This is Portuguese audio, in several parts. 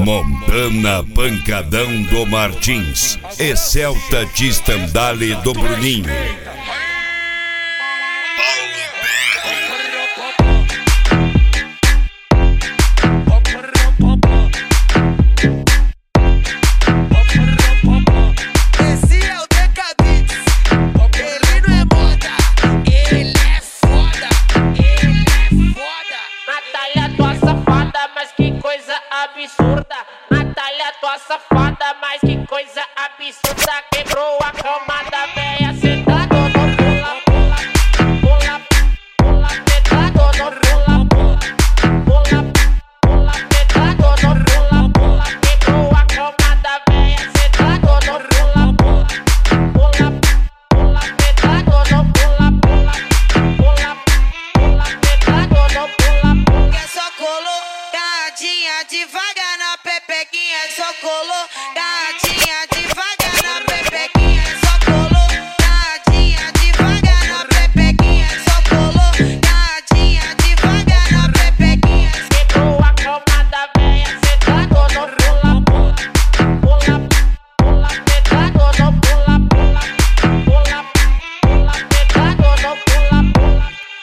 Montana Pancadão do Martins e Celta de Estandale do Bruninho. Absurda, Natália, tua safada, mas que coisa absurda. Quebrou a cama da véia, sentado no pula, pula, pula, pula, sentado no pula, pula, pula, pula, sentado no pula, pula. Quebrou a cama da véia, sentado no pula, pula, pula, pula, sentado no pula, pula, pula, pula, sentado no pula, pula. Que só colocadinha devagar na pepequinha, só colocadinha devagar na pepequinha, só colocadinha devagar na pepequinha, só colocadinha devagar na pepequinha. Quebrou a cama da véia, sentado no pula, pula, pula, pula, sentado no pula, pula, pula, pula, sentado no pula, pula.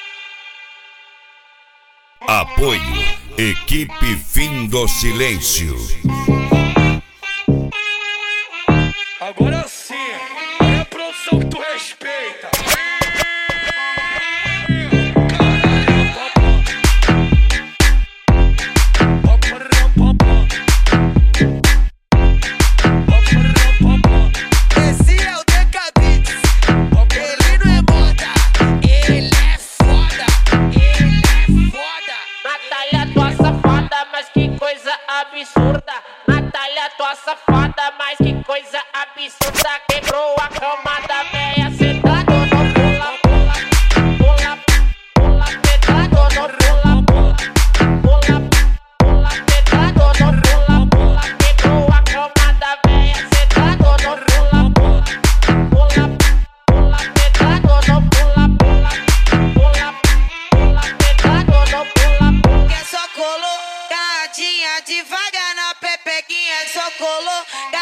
Apoio Equipe Fim do Silêncio. Agora sim, é a produção que tu respeita. Esse é o Decadentes, ele não é moda, ele é foda, ele é foda. Natália, tua safada, mas que coisa absurda. Natália, tua safada, mas que coisa absurda. Quebrou a cama da véia, sentado no pula, pula, pula, pula, sentado no pula, pula, pula, pula, sentado no pula, pula. Quebrou a cama da véia, sentado no pula, pula, pula, pula, sentado no pula, pula, pula, pula, sentado no pula, pula. Que só colocadinha devagar na pepequinha, só colocadinha